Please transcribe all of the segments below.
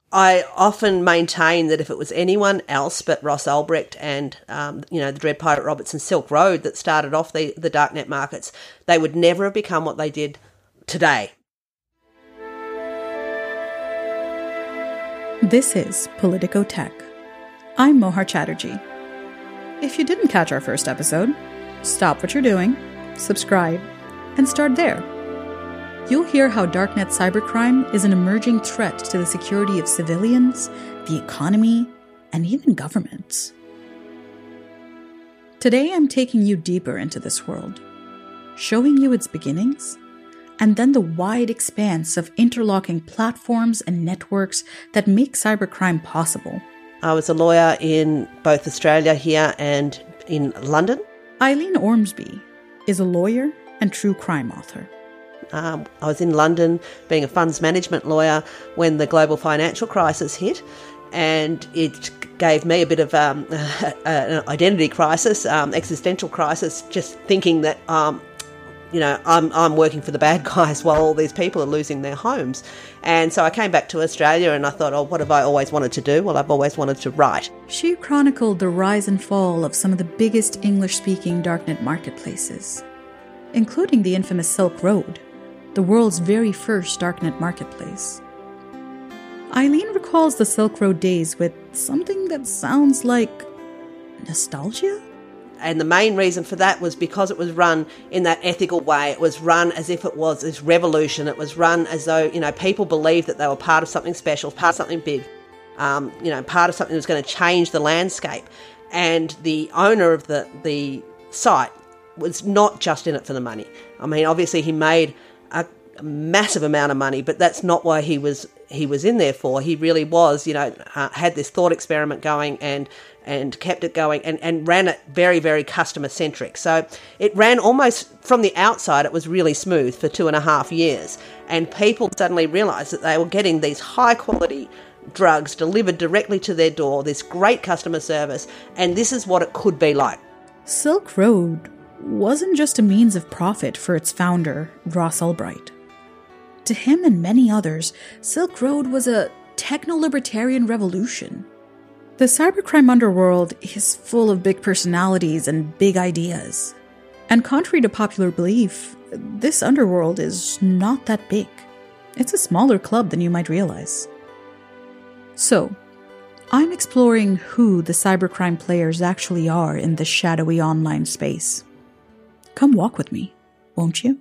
I often maintain that if it was anyone else but Ross Ulbricht and, the Dread Pirate Roberts and Silk Road that started off the darknet markets, they would never have become what they did today. This is Politico Tech. I'm Mohar Chatterjee. If you didn't catch our first episode, stop what you're doing, subscribe, and start there. You'll hear how darknet cybercrime is an emerging threat to the security of civilians, the economy, and even governments. Today I'm taking you deeper into this world, showing you its beginnings, and then the wide expanse of interlocking platforms and networks that make cybercrime possible. I was a lawyer in both Australia here and in London. Eileen Ormsby is a lawyer and true crime author. I was in London being a funds management lawyer when the global financial crisis hit, and it gave me a bit of an identity crisis, existential crisis, just thinking that, I'm working for the bad guys while all these people are losing their homes. And so I came back to Australia and I thought, what have I always wanted to do? Well, I've always wanted to write. She chronicled the rise and fall of some of the biggest English-speaking darknet marketplaces, including the infamous Silk Road, the world's very first darknet marketplace. Eileen recalls the Silk Road days with something that sounds like nostalgia? And the main reason for that was because it was run in that ethical way. It was run as if it was this revolution. It was run as though, people believed that they were part of something special, part of something big, part of something that was going to change the landscape. And the owner of the site was not just in it for the money. I mean, obviously he made a massive amount of money, but that's not why he was in there for. He really was, had this thought experiment going and kept it going and ran it very, very customer centric. So it ran almost from the outside, it was really smooth for 2.5 years. And people suddenly realised that they were getting these high quality drugs delivered directly to their door, this great customer service, and this is what it could be like. Silk Road wasn't just a means of profit for its founder, Ross Ulbricht. To him and many others, Silk Road was a techno-libertarian revolution. The cybercrime underworld is full of big personalities and big ideas. And contrary to popular belief, this underworld is not that big. It's a smaller club than you might realize. So, I'm exploring who the cybercrime players actually are in this shadowy online space. Come walk with me, won't you?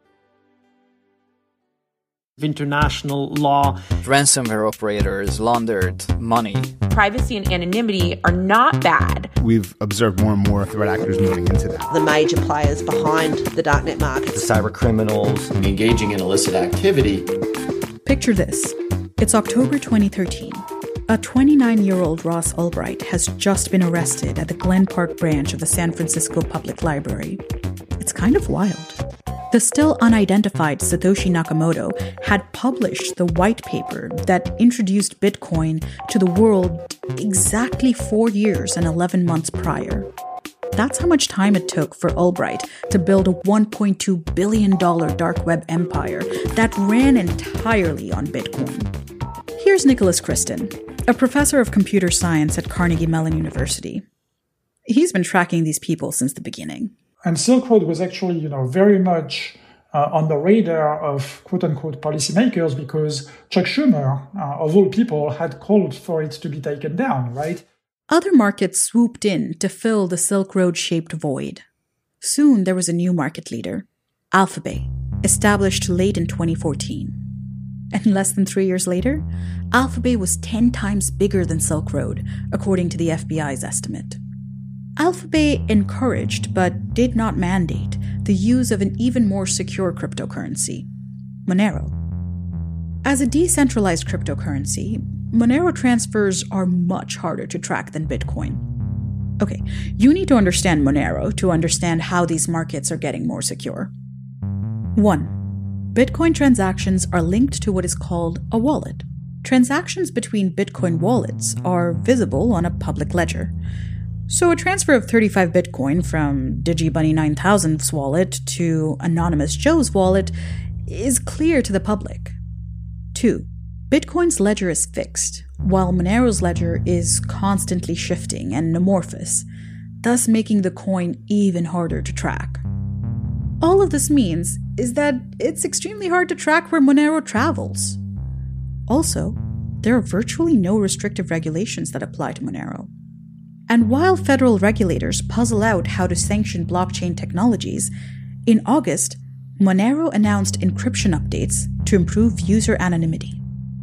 International law. Ransomware operators laundered money. Privacy and anonymity are not bad. We've observed more and more threat actors moving into that. The major players behind the darknet markets. The cyber criminals engaging in illicit activity. Picture this. It's October 2013. A 29-year-old Ross Ulbricht has just been arrested at the Glen Park branch of the San Francisco Public Library. It's kind of wild. The still unidentified Satoshi Nakamoto had published the white paper that introduced Bitcoin to the world exactly 4 years and 11 months prior. That's how much time it took for Ulbricht to build a $1.2 billion dark web empire that ran entirely on Bitcoin. Here's Nicholas Christen, a professor of computer science at Carnegie Mellon University. He's been tracking these people since the beginning. And Silk Road was actually, very much on the radar of quote-unquote policymakers because Chuck Schumer, of all people, had called for it to be taken down, right? Other markets swooped in to fill the Silk Road-shaped void. Soon there was a new market leader, Alphabet, established late in 2014. And less than 3 years later, Alphabet was 10 times bigger than Silk Road, according to the FBI's estimate. Alphabet encouraged, but did not mandate, the use of an even more secure cryptocurrency, Monero. As a decentralized cryptocurrency, Monero transfers are much harder to track than Bitcoin. Okay, you need to understand Monero to understand how these markets are getting more secure. 1. Bitcoin transactions are linked to what is called a wallet. Transactions between Bitcoin wallets are visible on a public ledger. So a transfer of 35 Bitcoin from DigiBunny 9000's wallet to Anonymous Joe's wallet is clear to the public. 2. Bitcoin's ledger is fixed, while Monero's ledger is constantly shifting and amorphous, thus making the coin even harder to track. All of this means is that it's extremely hard to track where Monero travels. Also, there are virtually no restrictive regulations that apply to Monero. And while federal regulators puzzle out how to sanction blockchain technologies, in August, Monero announced encryption updates to improve user anonymity.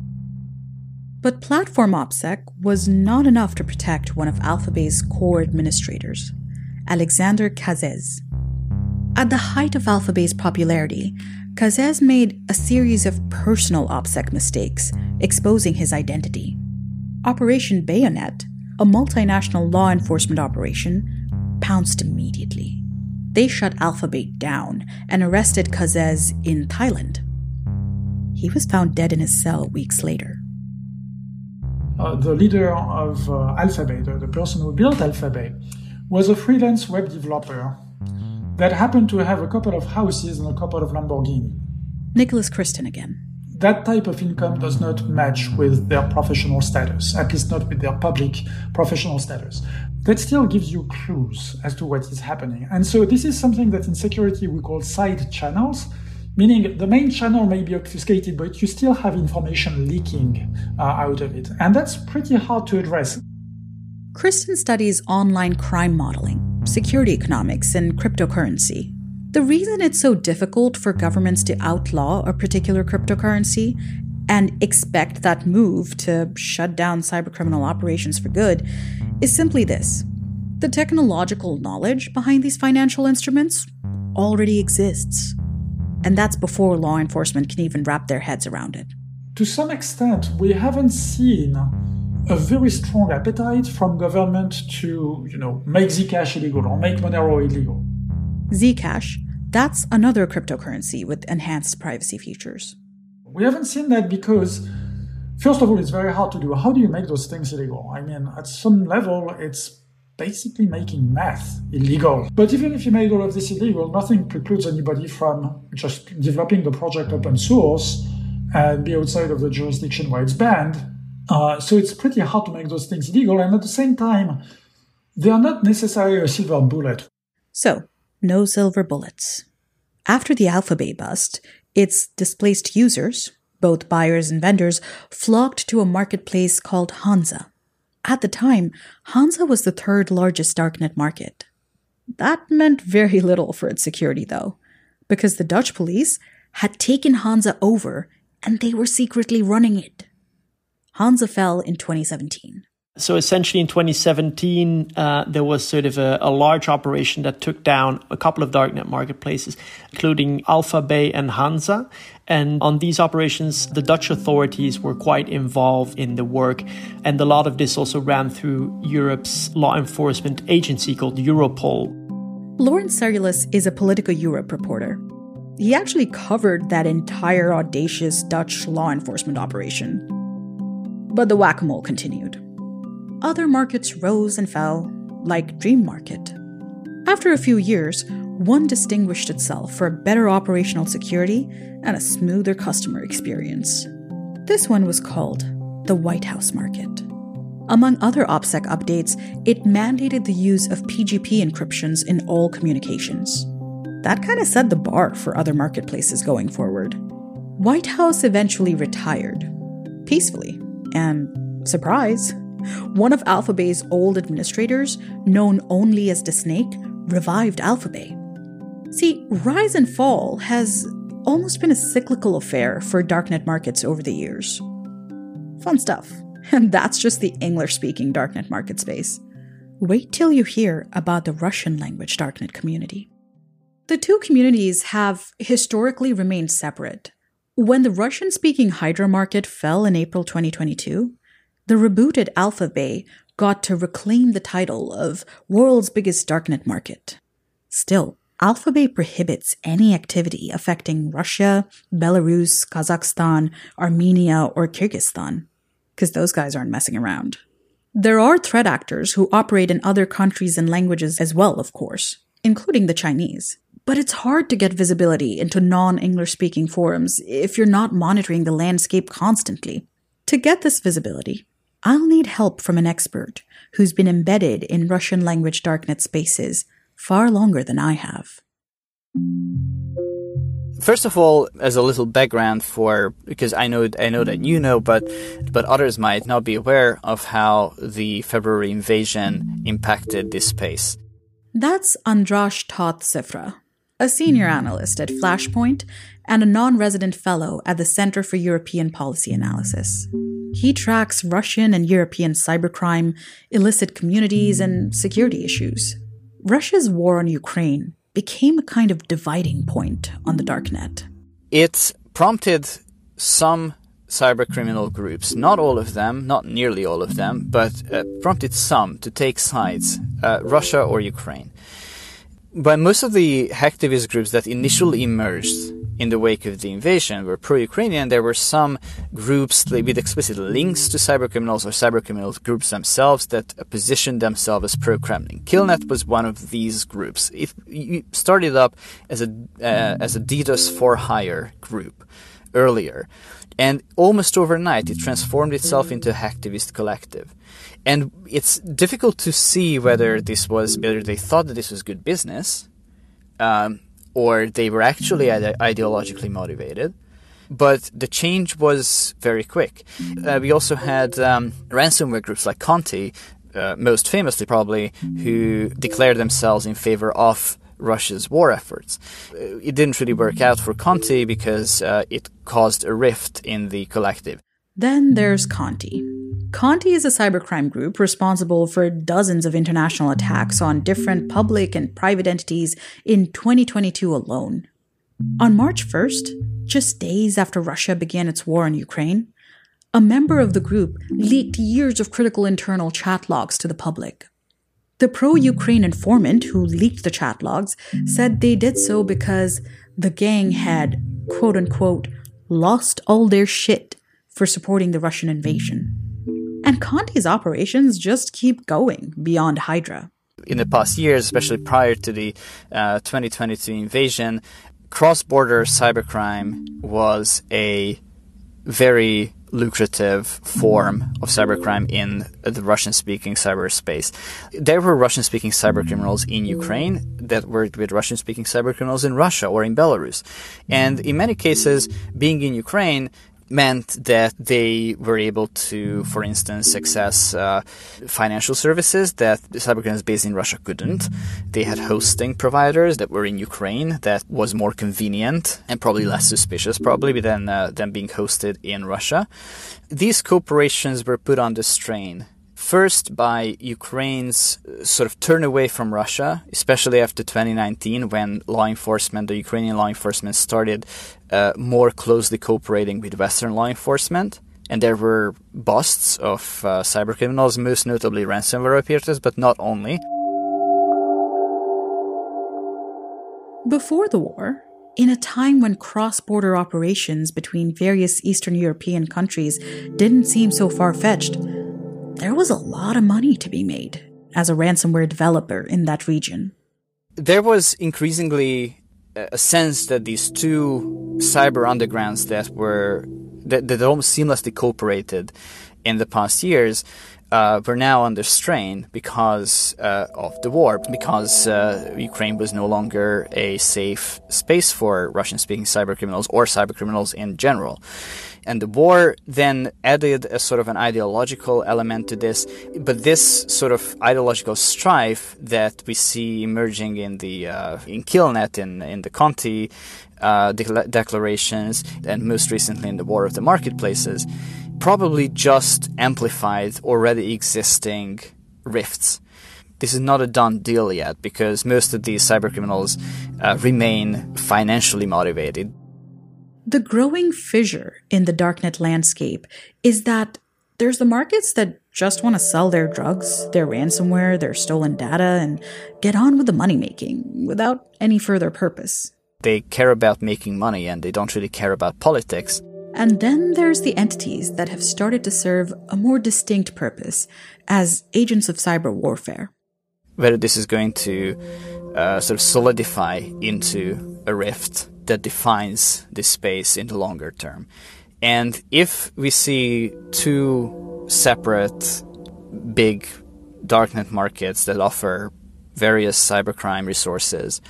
But Platform OPSEC was not enough to protect one of Alphabet's core administrators, Alexander Kazez. At the height of Alphabet's popularity, Kazez made a series of personal OPSEC mistakes, exposing his identity. Operation Bayonet, a multinational law enforcement operation, pounced immediately. They shut Alphabet down and arrested Kazez in Thailand. He was found dead in his cell weeks later. The leader of Alphabet, the person who built Alphabet, was a freelance web developer that happened to have a couple of houses and a couple of Lamborghini. Nicholas Christen again. That type of income does not match with their professional status, at least not with their public professional status. That still gives you clues as to what is happening. And so this is something that in security we call side channels, meaning the main channel may be obfuscated, but you still have information leaking out of it. And that's pretty hard to address. Christen studies online crime modeling, security economics, and cryptocurrency. The reason it's so difficult for governments to outlaw a particular cryptocurrency and expect that move to shut down cybercriminal operations for good is simply this. The technological knowledge behind these financial instruments already exists. And that's before law enforcement can even wrap their heads around it. To some extent, we haven't seen a very strong appetite from government to, make Zcash illegal or make Monero illegal. Zcash, that's another cryptocurrency with enhanced privacy features. We haven't seen that because, first of all, it's very hard to do. How do you make those things illegal? I mean, at some level, it's basically making math illegal. But even if you made all of this illegal, nothing precludes anybody from just developing the project open source and be outside of the jurisdiction where it's banned. So it's pretty hard to make those things illegal. And at the same time, they are not necessarily a silver bullet. So, no silver bullets. After the Alphabet bust, its displaced users, both buyers and vendors, flocked to a marketplace called Hansa. At the time, Hansa was the third largest darknet market. That meant very little for its security, though, because the Dutch police had taken Hansa over and they were secretly running it. Hansa fell in 2017. So essentially in 2017, there was sort of a large operation that took down a couple of darknet marketplaces, including Alphabet and Hansa. And on these operations, the Dutch authorities were quite involved in the work. And a lot of this also ran through Europe's law enforcement agency called Europol. Lawrence Serulus is a Politico Europe reporter. He actually covered that entire audacious Dutch law enforcement operation. But the whack-a-mole continued. Other markets rose and fell, like Dream Market. After a few years, one distinguished itself for better operational security and a smoother customer experience. This one was called the White House Market. Among other OPSEC updates, it mandated the use of PGP encryptions in all communications. That kind of set the bar for other marketplaces going forward. White House eventually retired, peacefully, and surprise, one of Alphabet's old administrators, known only as the Snake, revived Alphabet. See, rise and fall has almost been a cyclical affair for darknet markets over the years. Fun stuff. And that's just the English-speaking darknet market space. Wait till you hear about the Russian-language darknet community. The two communities have historically remained separate. When the Russian-speaking Hydra market fell in April 2022, the rebooted Alphabet got to reclaim the title of world's biggest darknet market. Still, Alphabet prohibits any activity affecting Russia, Belarus, Kazakhstan, Armenia, or Kyrgyzstan, because those guys aren't messing around. There are threat actors who operate in other countries and languages as well, of course, including the Chinese. But it's hard to get visibility into non-English-speaking forums if you're not monitoring the landscape constantly. To get this visibility, I'll need help from an expert who's been embedded in Russian-language darknet spaces far longer than I have. First of all, as a little background because I know that you know, but others might not be aware of how the February invasion impacted this space. That's Andras Toth-Sifra, a senior analyst at Flashpoint and a non-resident fellow at the Center for European Policy Analysis. He tracks Russian and European cybercrime, illicit communities, and security issues. Russia's war on Ukraine became a kind of dividing point on the darknet. It prompted some cybercriminal groups, not all of them, not nearly all of them, but prompted some to take sides, Russia or Ukraine. But most of the hacktivist groups that initially emerged in the wake of the invasion were pro-Ukrainian. There were some groups with explicit links to cybercriminals or cybercriminal groups themselves that positioned themselves as pro-Kremlin. Killnet was one of these groups. It started up as a DDoS for hire group earlier, and almost overnight it transformed itself into a hacktivist collective. And it's difficult to see whether they thought that this was good business, or they were actually ideologically motivated. But the change was very quick. We also had ransomware groups like Conti, most famously probably, who declared themselves in favor of Russia's war efforts. It didn't really work out for Conti because it caused a rift in the collective. Then there's Conti. Conti is a cybercrime group responsible for dozens of international attacks on different public and private entities in 2022 alone. On March 1st, just days after Russia began its war on Ukraine, a member of the group leaked years of critical internal chat logs to the public. The pro-Ukraine informant who leaked the chat logs said they did so because the gang had, quote-unquote, lost all their shit for supporting the Russian invasion. And Conti's operations just keep going beyond Hydra. In the past years, especially prior to the 2022 invasion, cross-border cybercrime was a very lucrative form of cybercrime in the Russian-speaking cyberspace. There were Russian-speaking cybercriminals in Ukraine that worked with Russian-speaking cybercriminals in Russia or in Belarus. And in many cases, being in Ukraine meant that they were able to, for instance, access financial services that the cybercriminals based in Russia couldn't. They had hosting providers that were in Ukraine that was more convenient and probably less suspicious than being hosted in Russia. These corporations were put under strain. First, by Ukraine's sort of turn away from Russia, especially after 2019 when the Ukrainian law enforcement started more closely cooperating with Western law enforcement. And there were busts of cybercriminals, most notably ransomware operators, but not only. Before the war, in a time when cross-border operations between various Eastern European countries didn't seem so far-fetched, there was a lot of money to be made as a ransomware developer in that region. There was increasingly a sense that these two cyber undergrounds that almost seamlessly cooperated in the past years were now under strain because of the war, because Ukraine was no longer a safe space for Russian-speaking cybercriminals or cybercriminals in general. And the war then added a sort of an ideological element to this. But this sort of ideological strife that we see emerging in Killnet, in the Conti declarations, and most recently in the War of the Marketplaces, probably just amplified already existing rifts. This is not a done deal yet because most of these cybercriminals remain financially motivated. The growing fissure in the darknet landscape is that there's the markets that just want to sell their drugs, their ransomware, their stolen data, and get on with the money-making without any further purpose. They care about making money and they don't really care about politics. And then there's the entities that have started to serve a more distinct purpose as agents of cyber warfare. Whether this is going to sort of solidify into a rift that defines this space in the longer term And if we see two separate big darknet markets that offer various cybercrime resources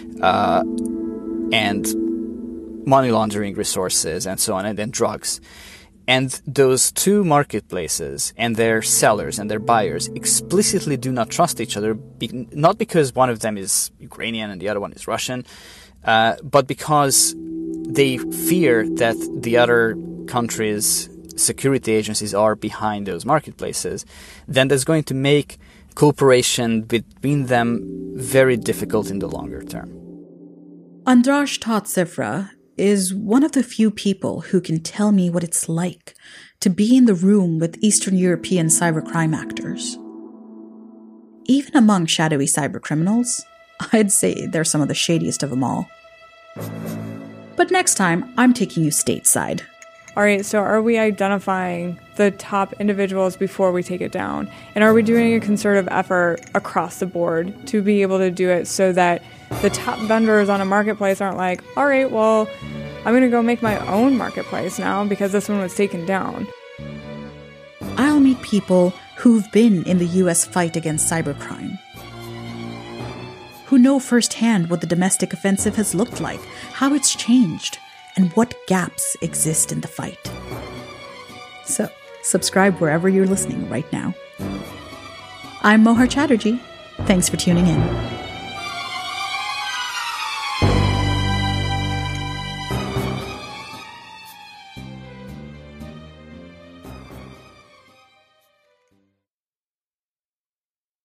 and money laundering resources and so on, and then drugs, and those two marketplaces and their sellers and their buyers explicitly do not trust each other, not because one of them is Ukrainian and the other one is Russian, but because they fear that the other country's security agencies are behind those marketplaces, then that's going to make cooperation between them very difficult in the longer term. Andras Tatsifra is one of the few people who can tell me what it's like to be in the room with Eastern European cybercrime actors. Even among shadowy cybercriminals, I'd say they're some of the shadiest of them all. But next time, I'm taking you stateside. All right, so are we identifying the top individuals before we take it down? And are we doing a concerted effort across the board to be able to do it so that the top vendors on a marketplace aren't like, all right, well, I'm going to go make my own marketplace now because this one was taken down? I'll meet people who've been in the US fight against cybercrime, who know firsthand what the domestic offensive has looked like, how it's changed, and what gaps exist in the fight. So, subscribe wherever you're listening right now. I'm Mohar Chatterjee. Thanks for tuning in.